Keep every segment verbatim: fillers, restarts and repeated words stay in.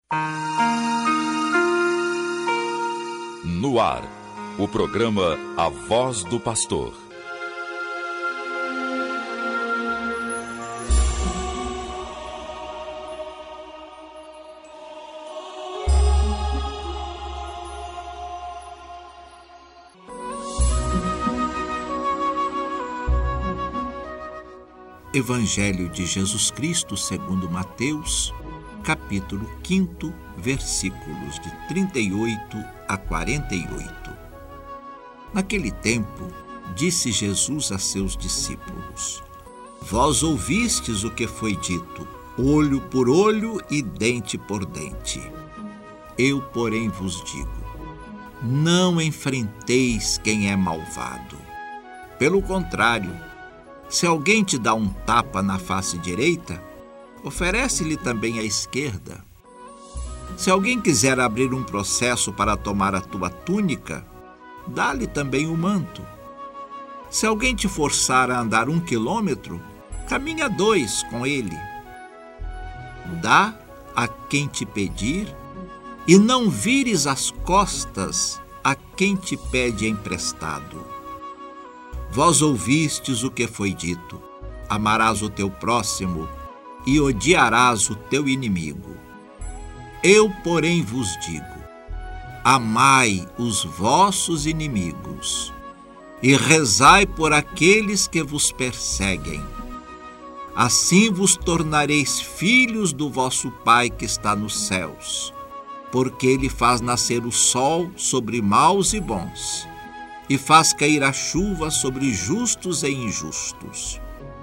No ar, o programa A Voz do Pastor. Evangelho de Jesus Cristo segundo Mateus, capítulo quinto, versículos de trinta e oito a quarenta e oito. Naquele tempo, disse Jesus a seus discípulos: Vós ouvistes o que foi dito, olho por olho e dente por dente. Eu, porém, vos digo, não enfrenteis quem é malvado. Pelo contrário, se alguém te dá um tapa na face direita, oferece-lhe também a esquerda. Se alguém quiser abrir um processo para tomar a tua túnica, dá-lhe também o manto. Se alguém te forçar a andar um quilômetro, caminha dois com ele. Dá a quem te pedir e não vires as costas a quem te pede emprestado. Vós ouvistes o que foi dito: amarás o teu próximo e odiarás o teu inimigo. Eu, porém, vos digo: amai os vossos inimigos e rezai por aqueles que vos perseguem. Assim vos tornareis filhos do vosso Pai que está nos céus, porque Ele faz nascer o sol sobre maus e bons, e faz cair a chuva sobre justos e injustos.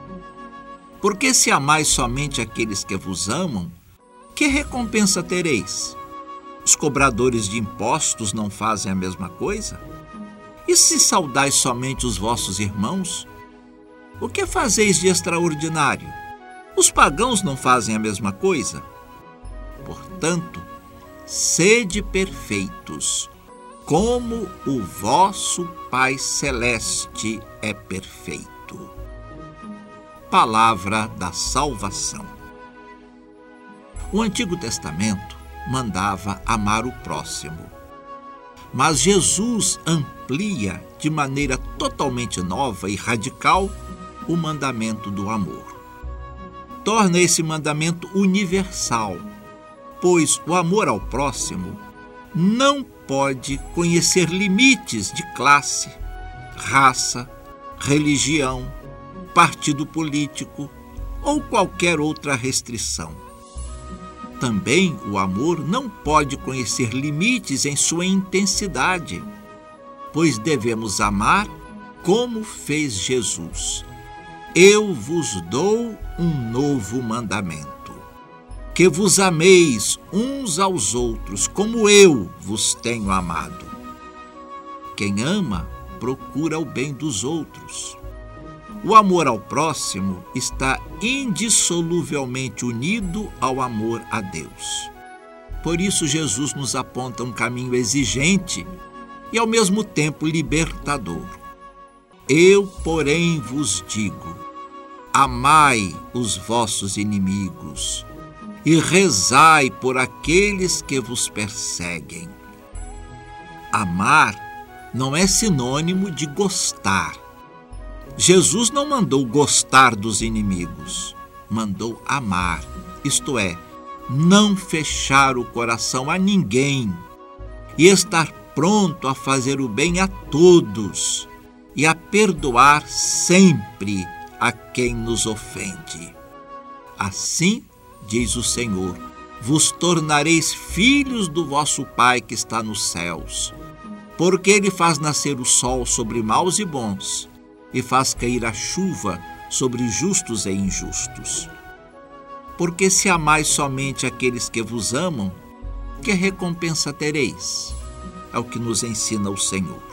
Porque se amais somente aqueles que vos amam, que recompensa tereis? Os cobradores de impostos não fazem a mesma coisa? E se saudais somente os vossos irmãos, o que fazeis de extraordinário? Os pagãos não fazem a mesma coisa? Portanto, sede perfeitos, como o vosso Pai Celeste é perfeito. Palavra da salvação. O Antigo Testamento mandava amar o próximo, mas Jesus amplia de maneira totalmente nova e radical o mandamento do amor. Torna esse mandamento universal, pois o amor ao próximo não pode conhecer limites de classe, raça, religião, partido político ou qualquer outra restrição. Também o amor não pode conhecer limites em sua intensidade, pois devemos amar como fez Jesus. Eu vos dou um novo mandamento: que vos ameis uns aos outros, como eu vos tenho amado. Quem ama, procura o bem dos outros. O amor ao próximo está indissoluvelmente unido ao amor a Deus. Por isso, Jesus nos aponta um caminho exigente e, ao mesmo tempo, libertador. Eu, porém, vos digo: amai os vossos inimigos e rezai por aqueles que vos perseguem. Amar não é sinônimo de gostar. Jesus não mandou gostar dos inimigos, mandou amar, isto é, não fechar o coração a ninguém e estar pronto a fazer o bem a todos e a perdoar sempre a quem nos ofende. Assim, diz o Senhor, vos tornareis filhos do vosso Pai que está nos céus, porque Ele faz nascer o sol sobre maus e bons, e faz cair a chuva sobre justos e injustos. Porque se amais somente aqueles que vos amam, que recompensa tereis? É o que nos ensina o Senhor.